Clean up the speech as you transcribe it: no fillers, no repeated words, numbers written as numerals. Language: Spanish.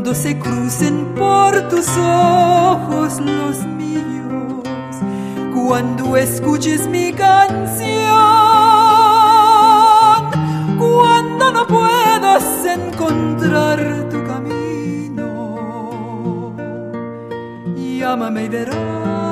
cuando se crucen por tus ojos los míos, cuando escuches mi canción, cuando no puedas encontrar tu camino, llámame y verás